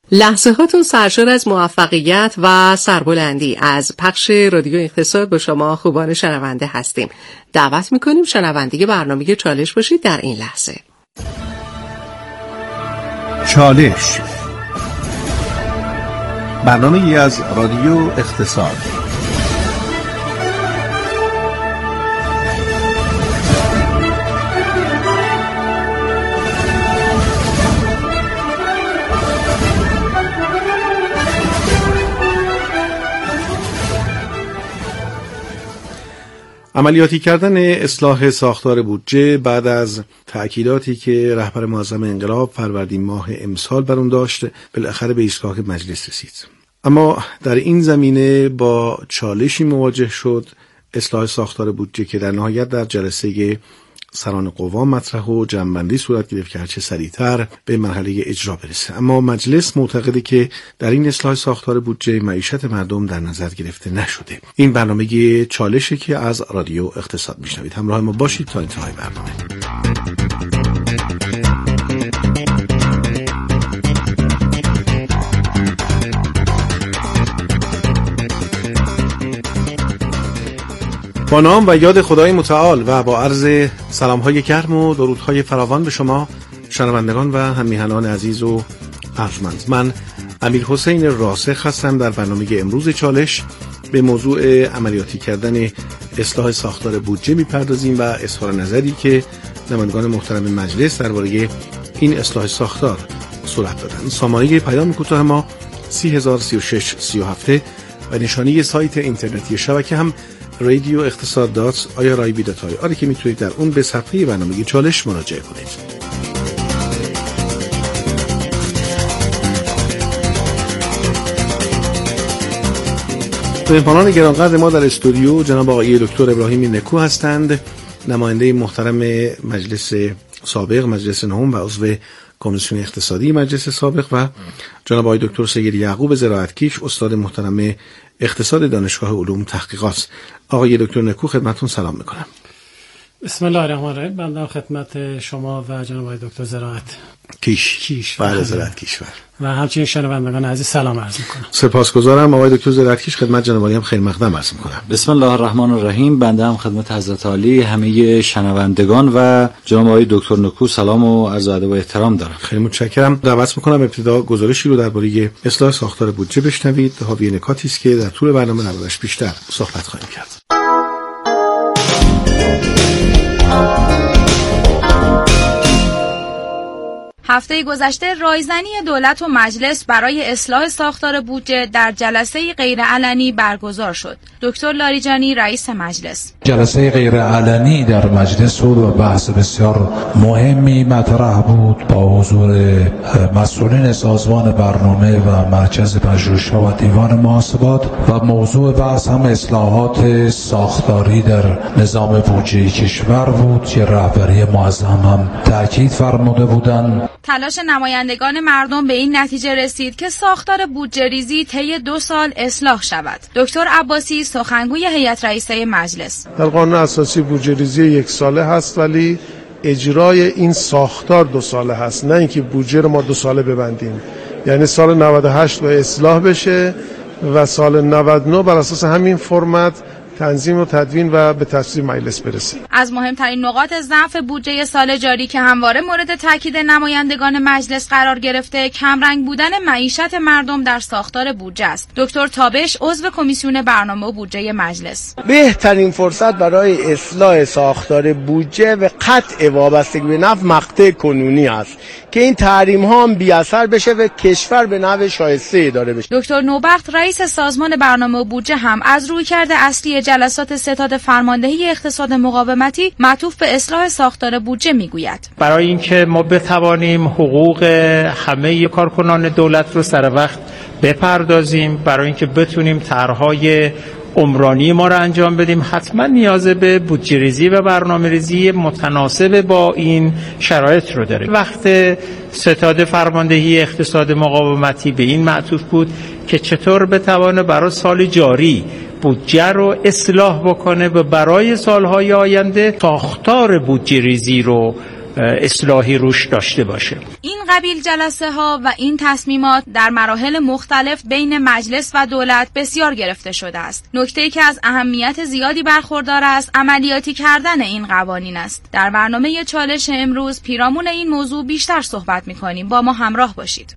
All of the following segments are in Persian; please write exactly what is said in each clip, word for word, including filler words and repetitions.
لحظه هاتون سرشار از موفقیت و سربلندی. از پخش رادیو اقتصاد با شما خوبان شنونده هستیم. دعوت میکنیم شنونده برنامه چالش باشید در این لحظه. چالش، برنامه ای از رادیو اقتصاد. عملیاتی کردن اصلاح ساختار بودجه بعد از تأکیداتی که رهبر معظم انقلاب فروردین ماه امسال بر اون داشت، بالاخره به ایستگاه مجلس رسید. اما در این زمینه با چالشی مواجه شد اصلاح ساختار بودجه که در نهایت در جلسه سران قوا مطرح و جمع‌بندی صورت گرفت که هرچه سریعتر به مرحله اجرا برسه. اما مجلس معتقده که در این اصلاح ساختار بودجه معیشت مردم در نظر گرفته نشده. این برنامه چالشی که از رادیو اقتصاد میشنوید. همراه ما باشید تا انتهای برنامه. با نام و یاد خدای متعال و با عرض سلام‌های گرم و درودهای فراوان به شما شنوندگان و هم‌میهنان عزیز و ارجمند، من امیرحسین راسخ هستم. در برنامه امروز چالش به موضوع عملیاتی کردن اصلاح ساختار بودجه می‌پردازیم و اظهار نظری که نمایندگان محترم مجلس درباره این اصلاح ساختار صورت دادن. سامانه پیام کوتاه ما سی هزار سی و شش سی و هفت و نشانی سایت اینترنتی شبکه هم رادیو اقتصاد دات آی آر آی بی دات آی آر که میتونید در اون به صفحه برنامه چالش مراجعه کنید. مهمانان گرانقدر ما در استودیو جناب آقای دکتر ابراهیم نکو هستند، نماینده محترم مجلس سابق، مجلس نهم و عضو کمیسیون اقتصادی مجلس سابق، و جناب آقای دکتر سید یعقوب زراعتکیش، استاد محترم اقتصاد دانشگاه علوم تحقیقات. آقای دکتر نکو خدمتتون سلام میکنم. بسم الله الرحمن الرحیم. بنده خدمت شما و جناب آقای دکتر زراعت کیش کیش بله زراعت کیشور و همچنین شنوندگان عزیز سلام عرض میکنم. سپاسگزارم. آقای دکتر زراعت کیش خدمت جناب عالی هم خیلی مقدم عرض میکنم. بسم الله الرحمن الرحیم. بنده هم خدمت حضرت عالی همه شنوندگان و جناب آقای دکتر نکو سلام و عرض ادب و احترام دارم. خیلی متشکرم. دعوت میکنم ابتدا گزارشی رو درباره اصلاح ساختار بودجه بشنوید. حاوی نکاتی است که در طول برنامه دربارش بیشتر صحبت خواهیم کرد. هفته گذشته رایزنی دولت و مجلس برای اصلاح ساختار بودجه در جلسه غیرعلنی برگزار شد. دکتر لاریجانی رئیس مجلس: جلسه غیرعلنی در مجلس بود و بحث بسیار مهمی مطرح بود با حضور مسئولین سازمان برنامه و مرکز پژوهش‌ها و دیوان محاسبات و موضوع بحث هم اصلاحات ساختاری در نظام بودجه کشور بود که رهبری معظم هم تاکید فرموده بودند. تلاش نمایندگان مردم به این نتیجه رسید که ساختار بودجه ریزی طی دو سال اصلاح شود. دکتر عباسی سخنگوی هیئت رئیسه مجلس: در قانون اساسی بودجه ریزی یک ساله هست، ولی اجرای این ساختار دو ساله هست، نه اینکه بودجه رو ما دو ساله ببندیم. یعنی سال نود و هشت باید اصلاح بشه و سال نود و نه بر اساس همین فرمت تنظیم و تدوین و به تصویب مجلس برسه. از مهمترین نقاط ضعف بودجه سال جاری که همواره مورد تاکید نمایندگان مجلس قرار گرفته، کمرنگ بودن معیشت مردم در ساختار بودجه است. دکتر تابش عضو کمیسیون برنامه و بودجه مجلس: بهترین فرصت برای اصلاح ساختار بودجه و قطع وابستگی به نفت مقطع کنونی است که این تحریم ها هم بی اثر بشه و کشور به نحو شایسته اداره بشه. دکتر نوبخت رئیس سازمان برنامه و بودجه هم از رویکرد اصلی جلسات ستاد فرماندهی اقتصاد مقاومتی معطوف به اصلاح ساختار بودجه میگوید: برای اینکه ما بتوانیم حقوق همه کارکنان دولت رو سر وقت بپردازیم، برای اینکه بتونیم طرح‌های عمرانی ما را انجام بدیم، حتما نیاز به بودجه ریزی و برنامه ریزی متناسب با این شرایط رو داره. وقت ستاد فرماندهی اقتصاد مقاومتی به این معطوف بود که چطور بتوانه برای سال جاری بودجه رو اصلاح بکنه و برای سالهای آینده ساختار بودجه ریزی رو اصلاحی روش داشته باشه. این قبیل جلسه ها و این تصمیمات در مراحل مختلف بین مجلس و دولت بسیار گرفته شده است. نکته‌ای که از اهمیت زیادی برخوردار است عملیاتی کردن این قوانین است. در برنامه چالش امروز پیرامون این موضوع بیشتر صحبت می‌کنیم. با ما همراه باشید.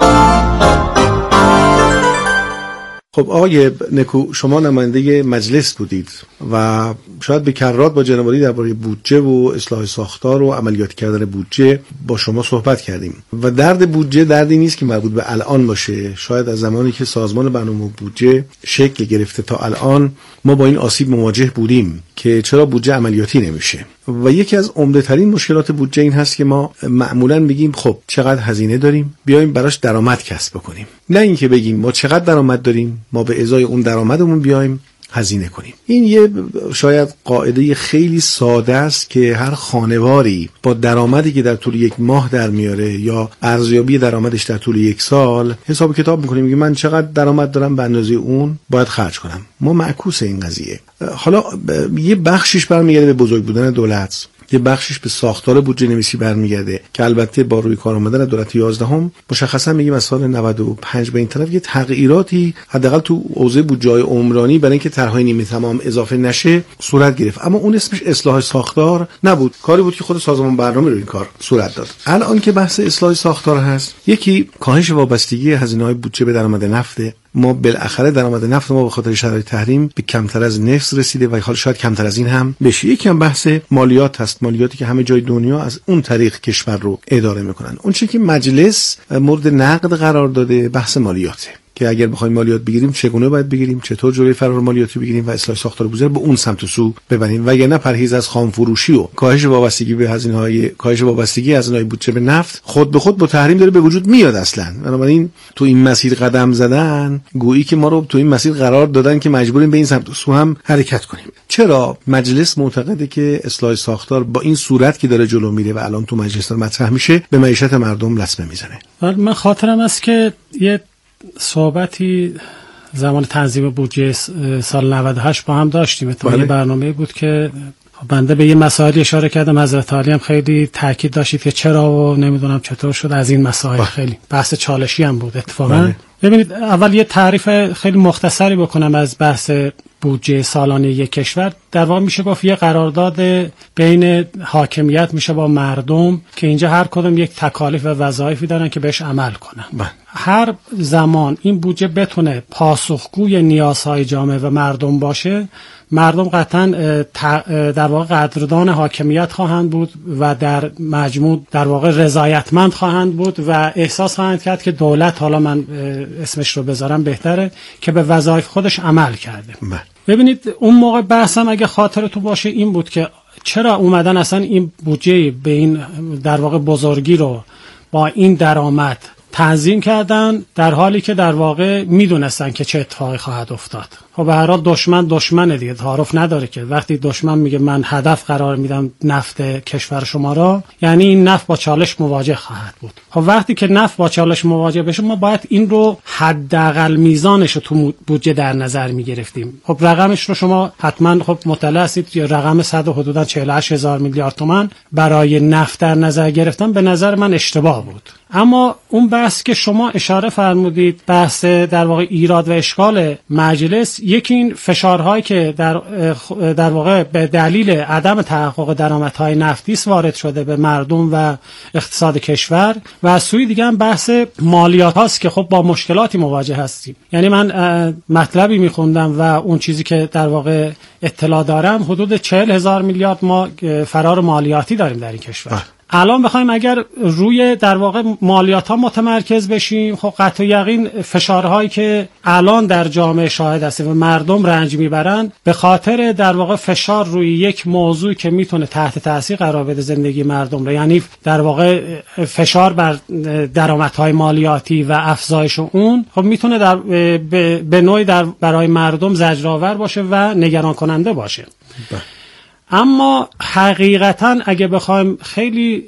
خب آقای نکو، شما نماینده مجلس بودید و شاید به کرات با جناب عالی درباره بودجه و اصلاح ساختار و عملیاتی کردن بودجه با شما صحبت کردیم و درد بودجه دردی نیست که مربوط به الان باشه. شاید از زمانی که سازمان برنامه بودجه شکل گرفته تا الان ما با این آسیب مواجه بودیم که چرا بودجه عملیاتی نمیشه و یکی از عمده ترین مشکلات بودجه این هست که ما معمولاً بگیم خب چقدر هزینه داریم، بیایم براش درآمد کسب بکنیم، نه اینکه بگیم ما چقدر درآمد داریم، ما به ازای اون درآمدمون بیایم هزینه کنیم. این یه شاید قاعده خیلی ساده است که هر خانواری با درآمدی که در طول یک ماه در میاره یا ارزیابی درآمدش در طول یک سال حساب کتاب میکنیم، میگه من چقدر درآمد دارم به اندازه اون باید خرج کنم. ما معکوس این قضیه. حالا یه بخشش برمیگرده به بزرگ بودن دولت، یه بخشش به ساختار بودجه نویسی برمیگرده که البته با روی کار آمدن دولت یازدهم مشخصا میگیم از سال نود و پنج به این طرف یه تغییراتی حداقل تو حوزه بودجه‌های عمرانی برای اینکه طرح‌های نیمه تمام اضافه نشه صورت گرفت، اما اون اسمش اصلاح ساختار نبود، کاری بود که خود سازمان برنامه رو این کار صورت داد. الان که بحث اصلاح ساختار هست، یکی کاهش وابستگی هزینه‌های بودجه به درآمد نفت. ما بالاخره درآمد نفت ما به خاطر شرایط تحریم به کمتر از نصف رسیده و حالا شاید کمتر از این هم بشه. یکی هم بحث مالیات هست، مالیاتی که همه جای دنیا از اون طریق کشور رو اداره میکنن. اون چیزی که مجلس مورد نقد قرار داده بحث مالیاته که اگر بخوایم مالیات بگیریم چگونه باید بگیریم، چطور جلوی فرار مالیاتی بگیریم و اصلاح ساختار بودجه به اون سمت و سو ببریم، وگرنه پرهیز از خام فروشی و کاهش وابستگی به هزینه‌های کاهش وابستگی هزینه‌های بودجه به نفت خود به خود با تحریم داره به وجود میاد اصلا. بنابراین تو این مسیر قدم زدن گویی که ما رو تو این مسیر قرار دادن که مجبوریم به این سمت و سو هم حرکت کنیم. چرا مجلس معتقده که اصلاح ساختار با این صورت که داره جلو میره و الان تو مجلس مطرح میشه به معیشت مردم لطمه میزنه؟ من خاطرم است که یه صحبتی زمان تنظیم بودجه سال نود و هشت با هم داشتیم. اتفاقی برنامه بود که بنده به یه مسائلی اشاره کردم، حضرت عالی هم خیلی تاکید داشتید که چرا و نمیدونم چطور شد از این مسائل. خیلی بحث چالشی هم بود اتفاقا. ببینید اول یه تعریف خیلی مختصری بکنم از بحث بودجه سالانه یک کشور. در واقع میشه گفت یه قرارداد بین حاکمیت میشه با مردم که اینجا هر کدوم یک تکالیف و وظایفی دارن که بهش عمل کنن. بله. هر زمان این بودجه بتونه پاسخگوی نیازهای جامعه و مردم باشه، مردم قطعا در واقع قدردان حاکمیت خواهند بود و در مجموع در واقع رضایتمند خواهند بود و احساس خواهند کرد که دولت، حالا من اسمش رو بذارم بهتره، که به وظایف خودش عمل کرده. بله. ببینید اون موقع بحثم اگه خاطرتون باشه این بود که چرا اومدن اصلا این بودجه به این در واقع بزرگی رو با این درآمد تنظیم کردن، در حالی که در واقع میدونستن که چه اتفاقی خواهد افتاد. خب به هر حال دشمن دشمنه دیگه، تعارف نداره که. وقتی دشمن میگه من هدف قرار میدم نفت کشور شما را، یعنی این نفت با چالش مواجه خواهد بود. خب وقتی که نفت با چالش مواجه بشه، ما باید این رو حداقل میزانش رو تو بودجه در نظر میگرفتیم. خب رقمش رو شما حتما خب مطلع هستید، رقم صد حدودا چهل و هشت هزار میلیارد تومان برای نفت در نظر گرفتن به نظر من اشتباه بود. اما اون بحث که شما اشاره فرمودید، بحث در واقع ایراد و اشکال مجلس، یکی این فشارهایی که در در واقع به دلیل عدم تحقق درآمدهای نفتی است وارد شده به مردم و اقتصاد کشور، و از سوی دیگه هم بحث مالیات هاست که خب با مشکلاتی مواجه هستیم. یعنی من مطلبی میخوندم و اون چیزی که در واقع اطلاع دارم حدود چهل هزار میلیارد ما فرار مالیاتی داریم در این کشور. الان بخوایم اگر روی در واقع مالیات ها متمرکز بشیم، خب قطع یقین فشارهایی که الان در جامعه شاهد هستیم و مردم رنج میبرن به خاطر در واقع فشار روی یک موضوع که میتونه تحت تاثیر قرار بده زندگی مردم رو، یعنی در واقع فشار بر درآمدهای مالیاتی و افزایش اون، خب میتونه در به نوعی در برای مردم زجرآور باشه و نگران کننده باشه. اما حقیقتا اگه بخوایم خیلی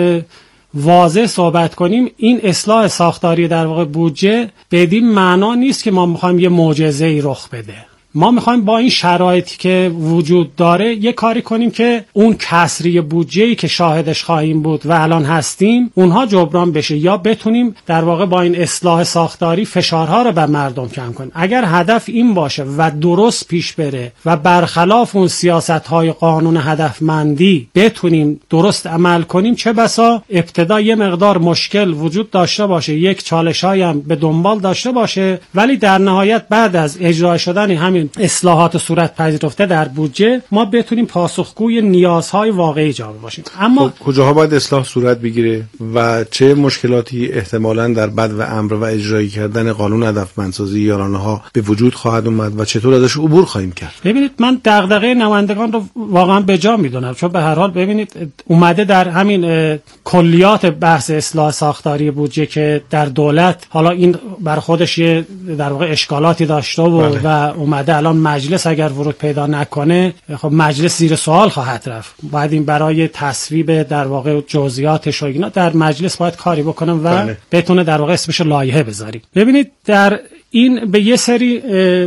واضح صحبت کنیم، این اصلاح ساختاری در واقع بودجه بدین معنا نیست که ما میخوایم یه معجزه‌ای رخ بده. ما میخوایم با این شرایطی که وجود داره یه کاری کنیم که اون کسری بودجه‌ای که شاهدش خواهیم بود و الان هستیم اونها جبران بشه، یا بتونیم در واقع با این اصلاح ساختاری فشارها رو بر مردم کم کنیم. اگر هدف این باشه و درست پیش بره و برخلاف اون سیاست‌های قانون هدفمندی بتونیم درست عمل کنیم، چه بسا ابتدا یه مقدار مشکل وجود داشته باشه، یک چالش‌هایی هم به دنبال داشته باشه، ولی در نهایت بعد از اجرا شدن همین اصلاحات صورت پذیرفته در بودجه ما بتونیم پاسخگوی نیازهای واقعی جامعه باشیم. اما خب کجاها باید اصلاح صورت بگیره و چه مشکلاتی احتمالاً در بد و امر و اجرایی کردن قانون هدفمندسازی یارانه‌ها به وجود خواهد اومد و چطور ازش عبور خواهیم کرد؟ ببینید من دغدغه نمایندگان رو واقعا به جا میدونم، چون به هر حال ببینید اومده در همین کلیات بحث اصلاح ساختاری بودجه که در دولت حالا این بر خودش یه در واقع اشکالاتی داشته و, بله. و اومده الان مجلس اگر ورود پیدا نکنه خب مجلس زیر سوال خواهد رفت. باید این برای تصویب در واقع جزئیاتش و اینا در مجلس باید کاری بکنم و بله. بتونه در واقع اسمش لایحه بذاریم. ببینید در این به یه سری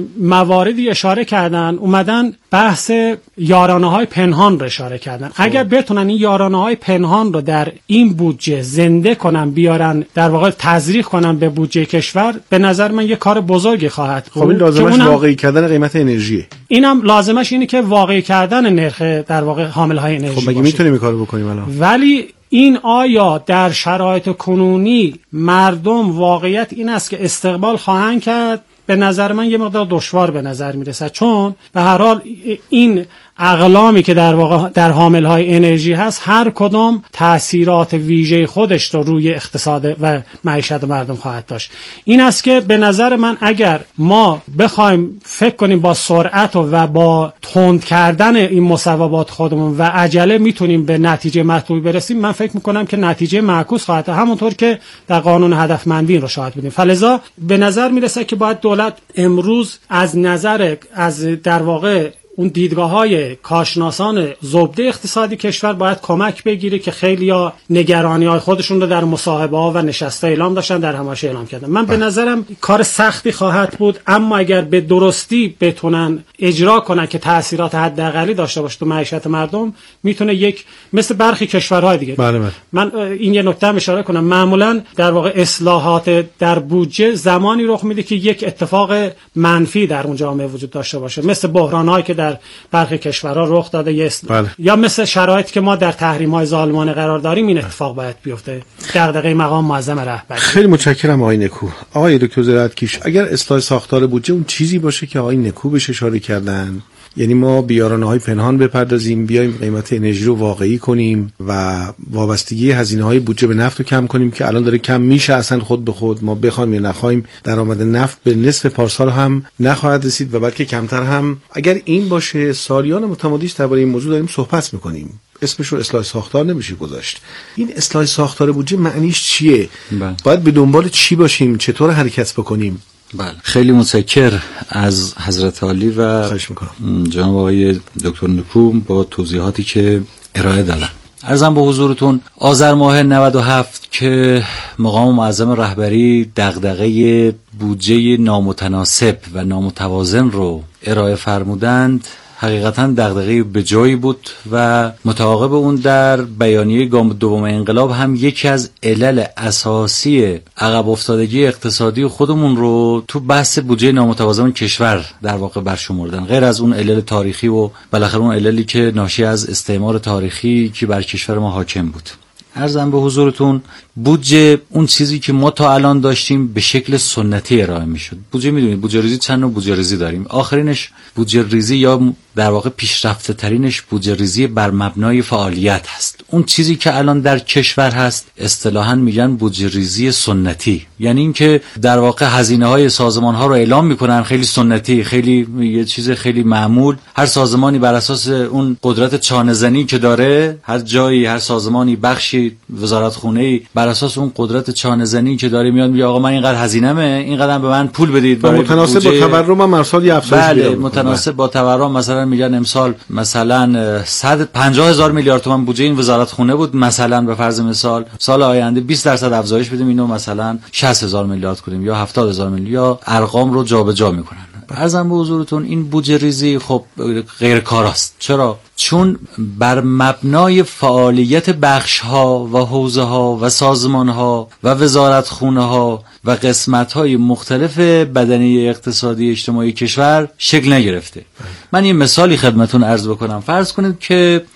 مواردی اشاره کردن، اومدن بحث یارانه‌های پنهان رو اشاره کردن. خوب. اگر بتونن این یارانه‌های پنهان رو در این بودجه زنده کنن، بیارن در واقع تزریق کنن به بودجه کشور، به نظر من یه کار بزرگی خواهد بود. خب این لازمش واقعی کردن قیمت انرژی. اینم لازمش اینه که واقعی کردن نرخ در واقع حامل‌های انرژی. خب مگه میتونیم این کارو بکنیم الان؟ ولی این آیا در شرایط کنونی مردم واقعیت این است که استقبال خواهند کرد؟ به نظر من یه مقدار دشوار به نظر میرسه، چون به هر حال این اقلامی که در واقع در حامل‌های انرژی هست هر کدام تأثیرات ویژه خودش رو روی اقتصاد و معیشت مردم خواهد داشت. این است که به نظر من اگر ما بخوایم فکر کنیم با سرعت و با تند کردن این مصوبات خودمون و عجله میتونیم به نتیجه مطلوبی برسیم، من فکر میکنم که نتیجه معکوس خواهد، همونطور که در قانون هدفمندی رو شاهد بودیم. فلذا به نظر میرسه که باید دولت امروز از نظر از در واقع اون دیدگاه‌های کارشناسان زبده اقتصادی کشور باید کمک بگیره که خیلی‌ها نگرانی‌های خودشون رو در مصاحبه‌ها و نشست‌ها اعلام داشتن، در همایش اعلام کردن. من به نظرم کار سختی خواهد بود، اما اگر به درستی بتونن اجرا کنن که تأثیرات حداقلی داشته باشه تو معیشت مردم، میتونه یک مثل برخی کشورهای دیگه. بله بله. من این یه نکته هم اشاره کنم، معمولاً در واقع اصلاحات در بودجه زمانی رخ میده که یک اتفاق منفی در اون جامعه وجود داشته باشه، مثل بحران‌هایی که در برخی کشورها رخ داده است، بله. یا مثل شرایطی که ما در تحریم‌های ظالمانه قرار داریم این اتفاق باید بیفته. دغدغه مقام معظم رهبری. خیلی متشکرم آقای نکو. آقای دکتر زرتکیش، اگر اصلاح ساختار بودجه اون چیزی باشه که آقای نکو بهش اشاره کردن، یعنی ما بیارانه‌های پنهان بپردازیم، بیایم قیمت انرژی رو واقعی کنیم و وابستگی هزینه‌های بودجه به نفت رو کم کنیم که الان داره کم میشه اصلا خود به خود، ما بخوایم یا نخوایم درآمد نفت به نصف پارسال هم نخواهد رسید و بلکه کمتر هم. اگر این باشه، سالیان متمادی است درباره این موضوع داریم صحبت می‌کنیم، اسمش رو اصلاح ساختار نمیشه گذاشت. این اصلاح ساختار بودجه معنیش چیه؟ بله. باید به دنبال چی باشیم؟ چطور حرکت بکنیم؟ بله، خیلی متشکر از حضرت عالی و جناب آقای دکتر نکو با توضیحاتی که ارائه دادن. عرضم به حضورتون آذر ماه نود و هفت که مقام معظم رهبری دغدغه بودجه نامتناسب و نامتوازن رو ارائه فرمودند، حقیقتاً دغدغه به جایی بود و متعاقب اون در بیانیه گام دوم انقلاب هم یکی از علل اساسی عقب افتادگی اقتصادی خودمون رو تو بحث بودجه نامتوازن کشور در واقع برشمردن، غیر از اون علل تاریخی و بالاخره اون عللی که ناشی از استعمار تاریخی که بر کشور ما حاکم بود. عرضم به حضورتون بودجه اون چیزی که ما تا الان داشتیم به شکل سنتی ارائه میشد. بودجه میدونید بودجه ریزی چند نوع بودجه ریزی داریم، آخرینش بودجه ریزی یا در واقع پیشرفته ترینش بودجه ریزی بر مبنای فعالیت هست. اون چیزی که الان در کشور هست اصطلاحاً میگن بودجه ریزی سنتی، یعنی اینکه در واقع هزینه های سازمان ها رو اعلام میکنن خیلی سنتی، خیلی یه چیز خیلی معمول، هر سازمانی بر اساس اون قدرت چانه‌زنی که داره، هر جایی هر سازمانی بخشی وزارت خونه‌ای بر اساس اون قدرت چانه‌زنی که داره میاد میگه آقا من اینقدر هزینه‌مه، اینقدر به من پول بدید برای متناسب با تورم هم امسال یه افزایش بله متناسب با تورم مثلا میگن امسال مثلا صد و پنجاه هزار میلیارد تومان بودجه این وزارت خونه بود، مثلا به فرض مثال سال آینده بیست درصد افزایش بدیم اینو مثلا شصت هزار میلیارد کنیم یا هفتاد هزار میلیارد، یا ارقام رو جابجا میکنن. عرضم به حضورتون این بودجه ریزی خب غیر کاراست. چرا؟ چون بر مبنای فعالیت بخش ها و حوزه ها و سازمان ها و وزارت خونه ها و قسمت های مختلف بدنه اقتصادی اجتماعی کشور شکل نگرفته. من یه مثالی خدمتون عرض بکنم. فرض کنید که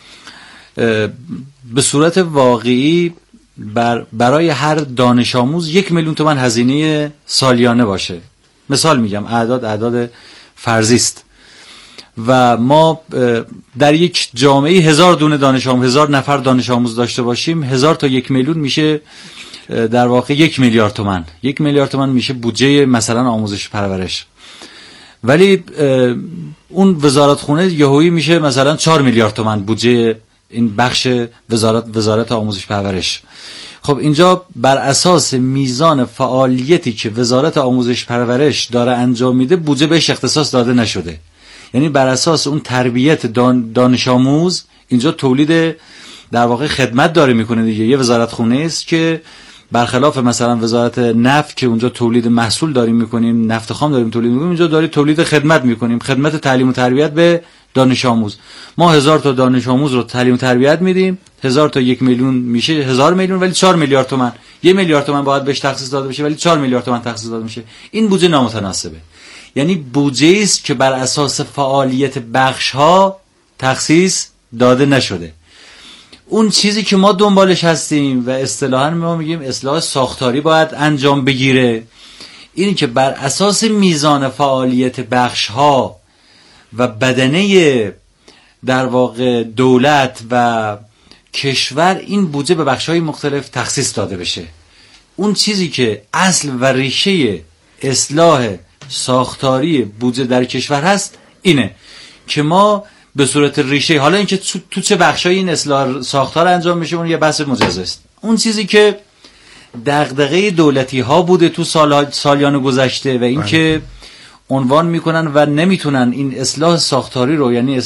به صورت واقعی بر برای هر دانش آموز یک میلیون تومان هزینه سالیانه باشه. مثال میگم، اعداد اعداد فرضی است و ما در یک جامعه هزار دونه دانش آموز، هزار نفر دانش آموز داشته باشیم، هزار تا یک میلیون میشه در واقع یک میلیارد تومان. یک میلیارد تومان میشه بودجه مثلا آموزش پرورش. ولی اون وزارت خونه یهویی میشه مثلا چهار میلیارد تومان بودجه این بخش وزارت وزارت آموزش پرورش. خب اینجا بر اساس میزان فعالیتی که وزارت آموزش پرورش داره انجام میده بودجه بهش اختصاص داده نشده. یعنی بر اساس اون تربیت دان دانش آموز اینجا تولید در واقع خدمت داره میکنه دیگه. یه وزارت خونه است که برخلاف مثلا وزارت نفت که اونجا تولید محصول داریم میکنیم، نفت خام داریم تولید میکنیم، اینجا داریم تولید خدمت میکنیم، خدمت تعلیم و تربیت به دانش آموز. ما هزار تا دانش آموز رو تعلیم و تربیت میدیم، هزار تا یک میلیون میشه هزار میلیون، ولی چهار میلیارد تومان، یک میلیارد تومان باید بهش تخصیص داده بشه ولی چهار میلیارد تومان تخصیص داده میشه. این بودجه نامتناسبه. یعنی بودجه است که بر اساس فعالیت بخش ها تخصیص داده نشده. اون چیزی که ما دنبالش هستیم و اصطلاحاً ما میگیم اصلاح ساختاری باید انجام بگیره، اینی که بر اساس میزان فعالیت بخش ها و بدنه در واقع دولت و کشور این بودجه به بخش‌های مختلف تخصیص داده بشه. اون چیزی که اصل و ریشه اصلاح ساختاری بودجه در کشور هست اینه که ما به صورت ریشه، حالا اینکه تو, تو چه بخشای این اصلاح ساختار انجام میشه اون یه بحث مجزا است. اون چیزی که دغدغه دولتی ها بوده تو سال سالیان گذشته و اینکه عنوان میکنن و نمیتونن این اصلاح ساختاری رو، یعنی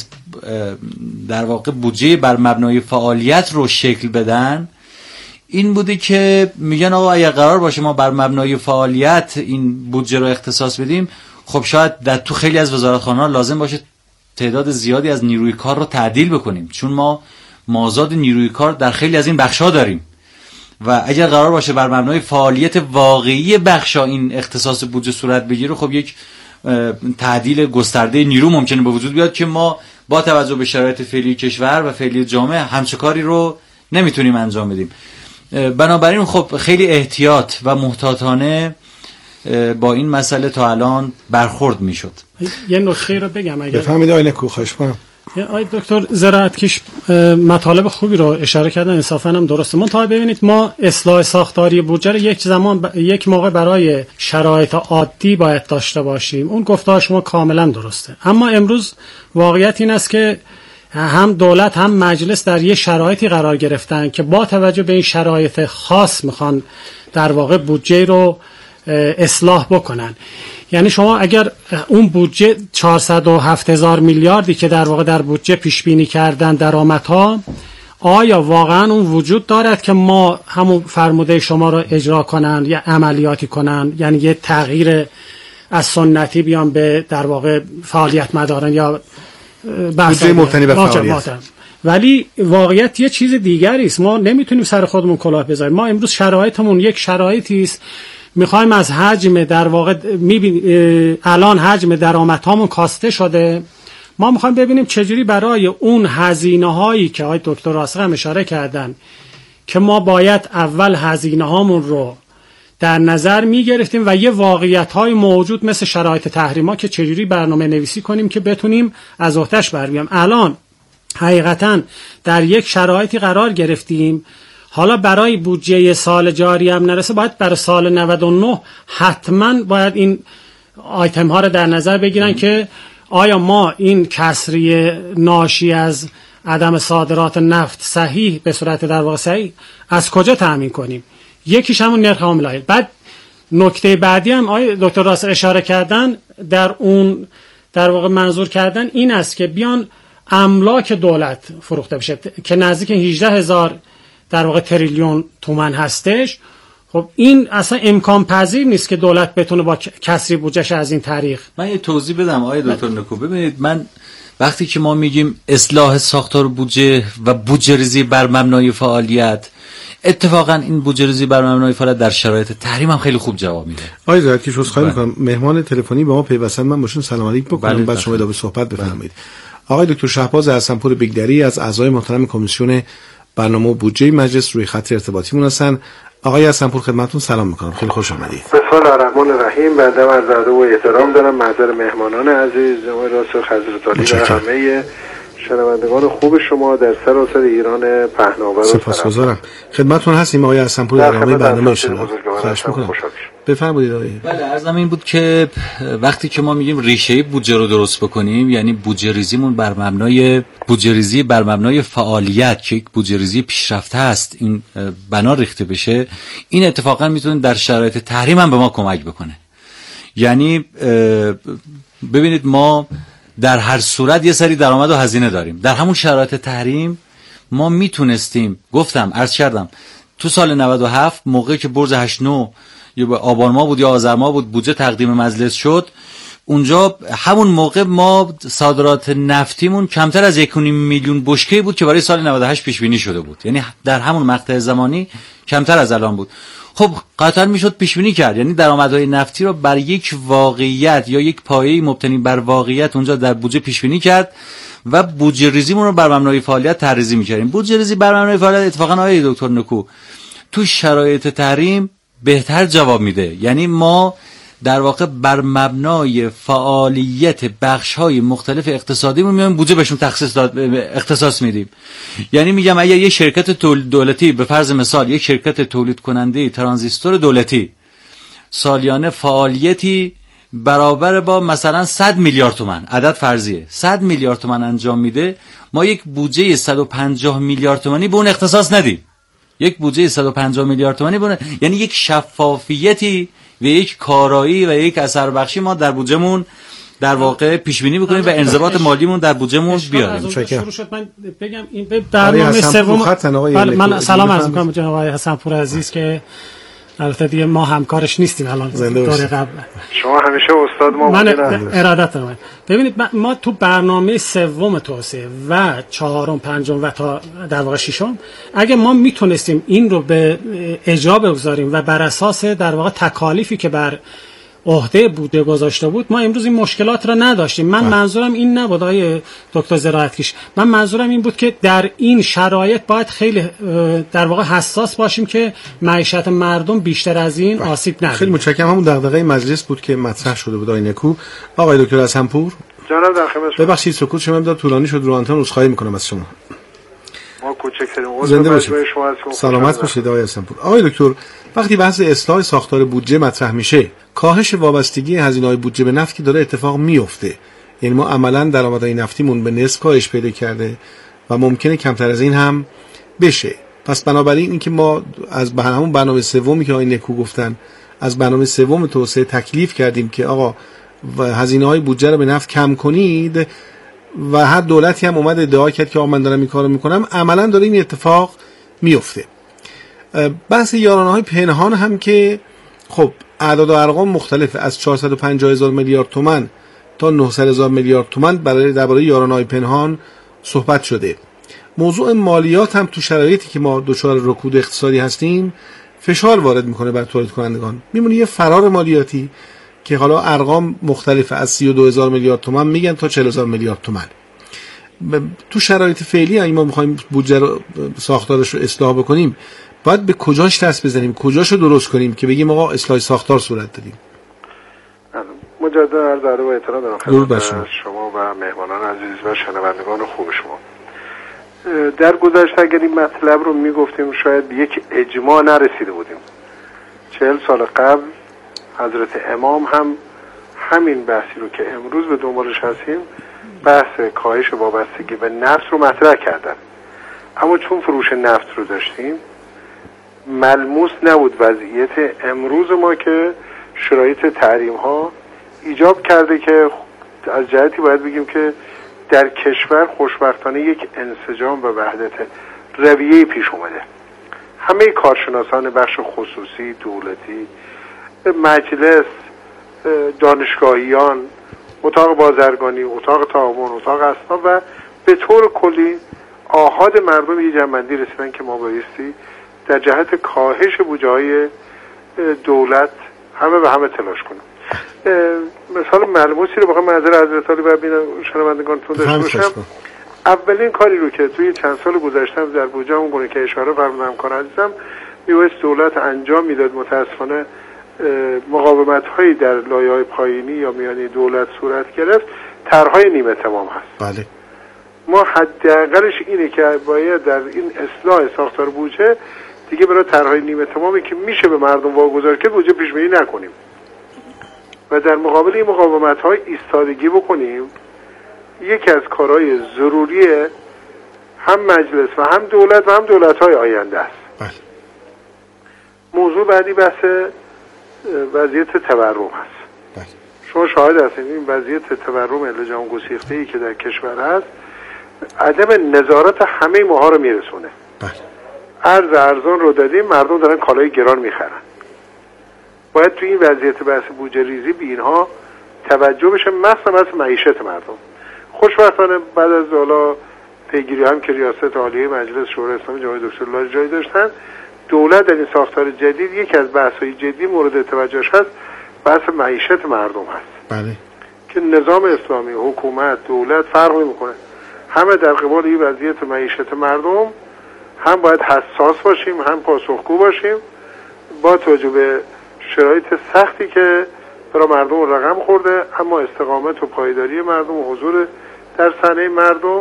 در واقع بودجه بر مبنای فعالیت رو شکل بدن، این بوده که میگن آقا اگر قرار باشه ما بر مبنای فعالیت این بودجه رو اختصاص بدیم، خب شاید در تو خیلی از وزارتخانه‌ها لازم باشه تعداد زیادی از نیروی کار رو تعدیل بکنیم، چون ما مازاد نیروی کار در خیلی از این بخش‌ها داریم و اگر قرار باشه بر مبنای فعالیت واقعی بخش‌ها این اختصاص بودجه صورت بگیره، خب یک تعدیل گسترده نیرو ممکنه به وجود بیاد که ما با توجه به شرایط فعلی کشور و فعلی جامعه همچه کاری رو نمیتونیم انجام بدیم. بنابراین خب خیلی احتیاط و محتاطانه با این مسئله تا الان برخورد میشد. یه نکته رو بگم اگر بفهمید آقای نکو، خواهش کنم. آقای دکتر زراعتکش مطالب خوبی رو اشاره کردن، انصافا هم درسته. من تا ببینید ما اصلاح ساختاری بودجه رو یک زمان ب... یک موقع برای شرایط عادی باید داشته باشیم، اون گفته شما کاملا درسته. اما امروز واقعیت این است که هم دولت هم مجلس در یه شرایطی قرار گرفتن که با توجه به این شرایط خاص میخوان در واقع بودجه رو اصلاح بکنن. یعنی شما اگر اون بودجه چهارصد و هفت هزار میلیاردی که در واقع در بودجه پیش بینی کردن درآمدها، آیا واقعا اون وجود دارد که ما همون فرموده شما رو اجرا کنن یا عملیاتی کنن، یعنی یه تغییر از سنتی بیان به در واقع فعالیت مدارن یا بودجه مبتنی بر فعالیت؟ ولی واقعیت یه چیز دیگری است. ما نمیتونیم سر خودمون کلاه بذاریم. ما امروز شرایطمون یک شرایطی است، میخوایم از حجم در واقع میبین الان حجم درآمدهامون کاسته شده، ما میخوایم ببینیم چجوری برای اون هزینه هایی که آقای دکتر راسخ هم اشاره کردن که ما باید اول هزینه هامون رو در نظر میگرفتیم و یه واقعیت های موجود مثل شرایط تحریما که چجوری برنامه نویسی کنیم که بتونیم از آتش بر بیام. الان حقیقتا در یک شرایطی قرار گرفتیم، حالا برای بودجه سال جاری هم نرسه، باید برای سال نود و نه حتما باید این آیتم ها رو در نظر بگیرن که آیا ما این کسری ناشی از عدم صادرات نفت صحیح به صورت در واقع صحیح از کجا تامین کنیم. یکیش همون نرخ حامل آیل. بعد نکته بعدی هم آقای دکتر راسخ اشاره کردن، در اون در واقع منظور کردن این است که بیان املاک دولت فروخته بشه که نزدیک هجده هزار در واقع تریلیون تومان هستش. خب این اصلا امکان پذیر نیست که دولت بتونه با کسری بودجهش از این طریق. من یه توضیح بدم آقای دکتر نکو. ببینید من وقتی که ما میگیم اصلاح ساختار بودجه و بودجه ریزی بر مبنای فعالیت، اتفاقا این بودجه ریزی بر مبنای فعالیت در شرایط تحریم هم خیلی خوب جواب میده. آقای زاهد که عذرخواهی میکنم مهمان تلفنی به ما پیوستن، من باشون سلام علیک بکنم بعد شما ادامه صحبت بفرمایید. آقای دکتر شهباز حسنپور بیگدری از اعضای محترم کمیسیون برنامه و بودجه مجلس روی خط ارتباطیمون هستن. آقای حسنپور خدمتتون سلام میکنم، خیلی خوش آمدید. بسم الله الرحمن الرحیم. بنده عرض ادب و احترام دارم محضر مهمانان عزیز جناب راسخ حضرت عالی و همه شنوندگان خوب شما در سراسر ایران پهناور و سپاسگزارم. خدمتتون هستیم آقای حسنپور در ادامه برنامه شما. خواهش میکنم. بفرمایید آقای. بله عرضم این بود که وقتی که ما میگیم ریشه بودجه رو درست بکنیم، یعنی بودجه ریزیمون بر مبنای بودجه ریزی بر مبنای فعالیت که یک بودجه ریزی پیشرفته است این بنا ریخته بشه، این اتفاقا میتونه در شرایط تحریم هم به ما کمک بکنه. یعنی ببینید ما در هر صورت یه سری درآمد و هزینه داریم. در همون شرایط تحریم ما میتونستیم، گفتم عرض کردم تو سال نود و هفت موقعی که برج هشت نو یا آبان ماه بود یا آذر ماه بود بودجه تقدیم مجلس شد، اونجا همون موقع ما صادرات نفتیمون کمتر از یک و نیم میلیون بشکه بود که برای سال نود و هشت پیش بینی شده بود. یعنی در همون مقطع زمانی کمتر از الان بود. خب قطعا میشد پیش بینی کرد، یعنی درآمدهای نفتی رو بر یک واقعیت یا یک پایه مبتنی بر واقعیت اونجا در بودجه پیش بینی کرد و بودجه ریزیمون رو بر مبنای فعالیت طرح‌ریزی می‌کردیم. بودجه ریزی بر مبنای فعالیت اتفاقا آقای دکتر نکو تو شرایط تحریم بهتر جواب میده. یعنی ما در واقع بر مبنای فعالیت بخش‌های مختلف اقتصادیمون میایم بودجه بهشون تخصیص داد اختصاص میدیم. یعنی میگم اگر یک شرکت تولید دولتی به فرض مثال یک شرکت تولید کننده ترانزیستور دولتی سالیانه فعالیتی برابر با مثلا صد میلیارد تومان، عدد فرضیه، صد میلیارد تومان انجام میده، ما یک بودجه صد و پنجاه میلیارد تومانی به اون اختصاص ندیم. یک بودجه صد و پنجاه میلیارد تومانی بونه، یعنی یک شفافیتی و یک کارایی و یک اثر بخشی ما در بودجهمون در واقع پیش بینی بکنیم و انضباط مالیمون در بودجهمون بیاریم. شروع شد من بگم این به برنامه سوم. بله من سلام عرض می‌کنم جناب آقای حسنپور عزیز که البته دیگه ما همکارش نیستیم الان دوره قبل. شما همیشه استاد ما بودید. من ارادت دارم. ببینید ما تو برنامه سوم توسعه و چهارم پنجم و تا در واقع ششم اگه ما میتونستیم این رو به اجرا بگذاریم و بر اساس در واقع تکالیفی که بر عهده بوده گذاشته بود ما امروز این مشکلات را نداشتیم. من منظورم این نبود آقای دکتر زراعتکش، من منظورم این بود که در این شرایط باید خیلی در واقع حساس باشیم که معیشت مردم بیشتر از این باید. آسیب نبینه. خیلی متشکرم. همون دغدغه مجلس بود که مطرح شده بود. آقای نکو. آقای دکتر حسنپور جناب در خدمت شما. ببخشید سکوت شما مقدار طولانی شد، رو آنتن عذرخواهی میکنم از شما. ما کوچکترین زنده باشید. سلامت باشید آقای حسنپور. آقای دکتر وقتی بحث اصلاح ساختار بودجه مطرح میشه، کاهش وابستگی هزینه‌های بودجه به نفت که داره اتفاق میفته، یعنی ما عملاً درآمدهای نفتیمون به نصف کاهش پیدا کرده و ممکنه کمتر از این هم بشه. پس بنابراین اینکه ما از همون برنامه سومی که آقای نکو گفتن، از برنامه سوم توسعه تکلیف کردیم که آقا هزینه‌های بودجه رو به نفت کم کنید و هر دولتی هم اومد ادعا کرد که آقا من دارم این کارو میکنم، عملاً داره این اتفاق میفته. بحث یارانه‌های پنهان هم که خب اعداد و ارقام مختلفه، از چهارصد و پنجاه هزار میلیارد تومان تا نهصد هزار میلیارد تومان برای درباره یارانه‌های پنهان صحبت شده. موضوع مالیات هم تو شرایطی که ما دچار رکود اقتصادی هستیم فشار وارد میکنه بر تولید کنندگان. میمونه یه فرار مالیاتی که حالا ارقام مختلفه، از سی و دو هزار میلیارد تومان میگن تا چهل هزار میلیارد تومان. تو شرایط فعلی اگه ما میخوایم بودجه رو ساختارش رو اصلاح بکنیم باید به کجاش دست بزنیم، کجاشو درست کنیم که بگیم آقا اصلاح ساختار صورت دادیم. مجدد عرض ادب و احترام دارم خدمت شما و مهمانان عزیز و شنوندگان خوب شما. در گذشته اگر این مطلب رو میگفتیم شاید به یک اجماع نرسیده بودیم. چهل سال قبل حضرت امام هم همین بحثی رو که امروز به دنبالش هستیم، بحث کاهش وابستگی به نفت رو مطرح کردن. اما چون فروش نفت رو داشتیم ملموس نبود وضعیت امروز ما که شرایط تحریم ها ایجاب کرده که از جهتی باید بگیم که در کشور خوشبختانه یک انسجام و وحدت رویه پیش اومده. همه کارشناسان بخش خصوصی، دولتی، مجلس، دانشگاهیان، اتاق بازرگانی، اتاق تعاون، اتاق اسناد و به طور کلی آحاد مردم یه جنبندی رسیدن که ما بایستی در جهت کاهش بودجه‌های دولت همه به همه تلاش کنیم. مثال ملموسی رو بخوام منظر حضرت عالی ببینم شنوندگانتون داشته باشم. اولین کاری رو که توی چند سال گذشته در بودجه اون گونه که اشاره فرمودم همکار عزیزم می‌بایست دولت انجام میداد، متاسفانه مقاومت‌هایی در لایه‌های پایینی یا میانی دولت صورت گرفت، طرح‌های نیمه تمام هست. بله. ما حداقلش اینه که باید در این اصلاح ساختار بودجه دیگه برای طرح‌های نیمه تمامی که میشه به مردم واگذار کرد بودجه پیش بینی نکنیم و در مقابل این مقاومت‌های ایستادگی بکنیم. یکی از کارهای ضروریه هم مجلس و هم دولت و هم دولت‌های آینده است. بله. موضوع بعدی بحث وضعیت تورم هست. بله. شما شاهد هستید این وضعیت تورم الجام گسیخته‌ای که در کشور هست عدم نظارت همه ماها رو میرسونه. بله. ارز ارزان رو دادیم، مردم دارن کالای گران میخرن. باید تو این وضعیت بحث بودجه ریزی به اینها توجه بشه، مثلا مثل معیشت مردم. خوشبختانه بعد از حالا پیگیری هم که ریاست عالیه مجلس شورای اسلامی جناب دکتر الله جایی داشتن، دولت در این ساختار جدید یکی از بحث‌های جدی مورد توجهش هست بحث معیشت مردم هست. بله. که نظام اسلامی، حکومت، دولت فرق نمی‌کنه. همه در قبال این وضعیت معیشت مردم هم باید حساس باشیم، هم پاسخگو باشیم با توجه به شرایط سختی که برای مردم رقم خورده، اما استقامت و پایداری مردم و حضور در صحنه مردم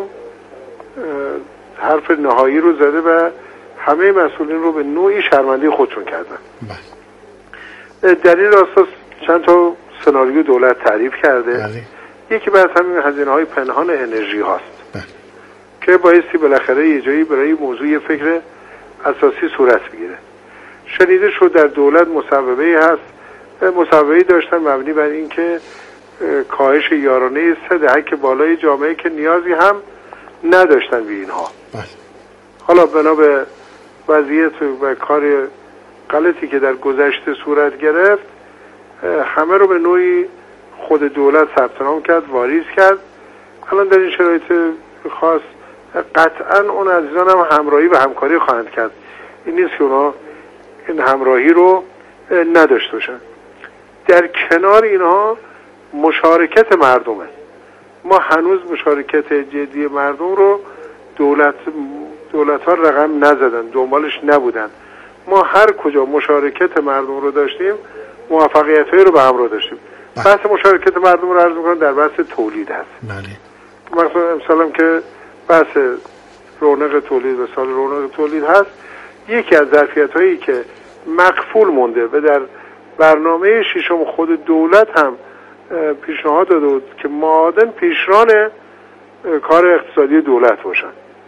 حرف نهایی رو زده و همه مسئولین رو به نوعی شرمنده خودشون کردن. بله. در این راستا چند تا سناریو دولت تعریف کرده. بله. یکی بحث همین هزینه های پنهان انرژی هاست. بله. که بایستی بالاخره یه جایی برای موضوع فکر اساسی صورت بگیره. شنیده شد در دولت مصوبه‌ای هست، مصوبه‌ای داشتن مبنی بر این که کاهش یارانه سه دهک بالای جامعه که نیازی هم نداشتن به اینها. بله. حالا بنا به وضعیت و کار غلطی که در گذشته صورت گرفت همه رو به نوعی خود دولت ثبت نام کرد، واریز کرد. الان در این شرایط خاص قطعا اون عزیزان هم همراهی و همکاری خواهند کرد. این نیست که اونا این همراهی رو نداشته باشن. در کنار اینها مشارکت مردمه. ما هنوز مشارکت جدی مردم رو دولت دولت ها رقم نزدن، دنبالش نبودن. ما هر کجا مشارکت مردم رو داشتیم موفقیت هایی رو به همراه داشتیم. بحث مشارکت مردم رو عرض میکنم در بحث تولید هست. بله. مثلا امسالم که بحث رونق تولید و سال رونق تولید هست، یکی از ظرفیت هایی که مقفول مونده و در برنامه ششم خود دولت هم پیشنهاد داده بود که معادن پیشران کار اقتصادی دولت باشن.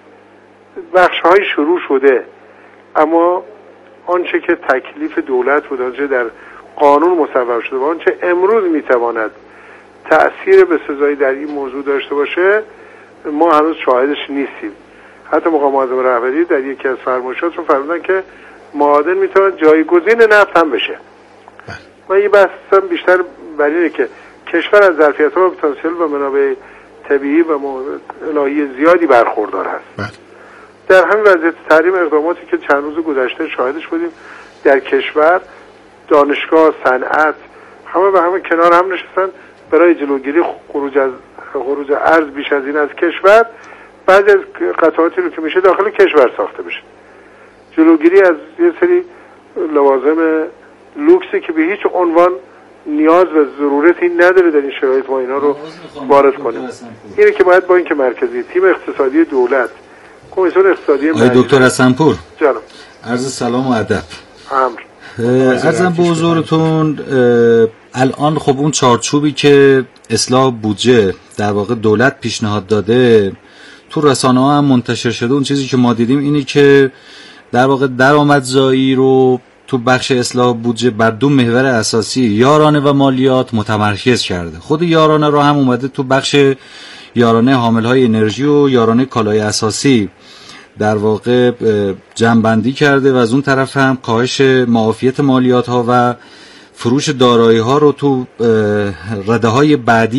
بخش های شروع شده، اما آنچه که تکلیف دولت بود، آنچه در قانون مصوب شده و آنچه امروز میتواند تأثیر به سزایی در این موضوع داشته باشه ما هنوز شاهدش نیستیم. حتی مقام معظم رهبری در یکی از فرمایشاتشون فرمودن که معادن میتواند جایگزین نفت هم بشه. من یه بحثم بیشتر بر اینه که کشور از ظرفیت‌ها و پتانسیل و منابع طبیعی و الهی زیادی برخوردار هست. در همین وضعیت تحریم اقداماتی که چند روز گذشته شاهدش بودیم در کشور، دانشگاه، صنعت همه به همه کنار هم نشستن برای جلوگیری خروج از خروج ارز بیش از این از کشور. بعضی از قطعاتی رو که میشه داخل کشور ساخته بشه، جلوگیری از یه سری لوازم لوکسی که به هیچ عنوان نیاز و ضرورتی نداره در این شرایط ما اینا رو وارد کنیم. اینه که باید با اینکه مرکزی تیم اقتصادی دولت، کمیسیون اقتصادی آقای دکتر حسن‌پور، جانم، عرض سلام و ادب. امر عرضم به حضورتون، الان خب اون چارچوبی که اصلاح بودجه در واقع دولت پیشنهاد داده تو رسانه‌ها هم منتشر شده، اون چیزی که ما دیدیم اینی که در واقع درآمدزایی رو تو بخش اصلاح بودجه بر دو محور اساسی یارانه و مالیات متمرکز کرده. خود یارانه رو هم اومده تو بخش یارانه حامل‌های انرژی و یارانه کالای اساسی در واقع جمع‌بندی کرده و از اون طرف هم کاهش معافیت مالیات ها و فروش دارایی ها رو تو رده‌های بعدی